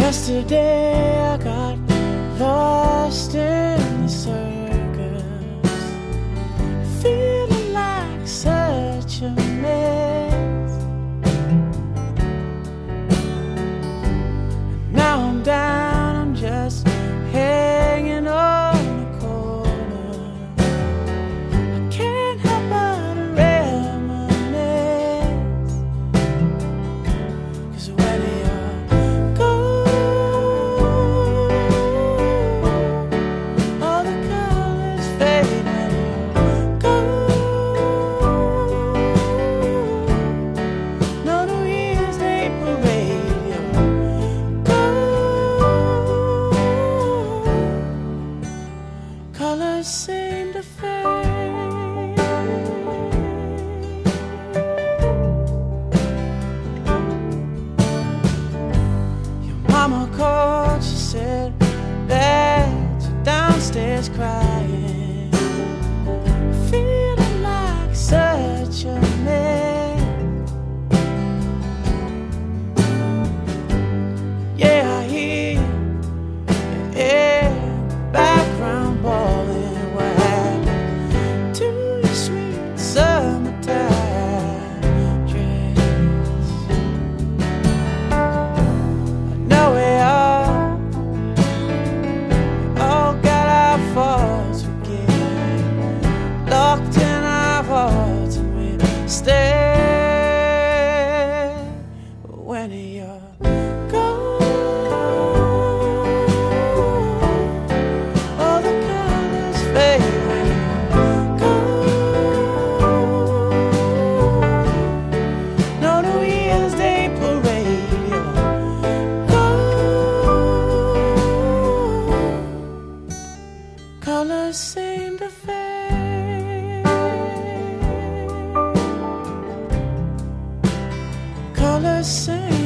Yesterday I got lost in the circus, feeling like such a mess. Now I'm down, I'm just hanging on a corner. I can't help but reminisce, 'cause when you're gone, all the colors fade. When you're gone, no New Year's Day parade. You're gone, colors seem to fade. Your mama called, she said that you're downstairs crying, feeling like such a mess. Yeah, I hear you in the background bawling. What happened to your sweet summertime dress? I know we all got our faults. We get locked in our hearts and we stay. But when you're gone, all the colors fade. When you're gone, no New Year's Day parade. You're gone, colors seem to fade. Colors seem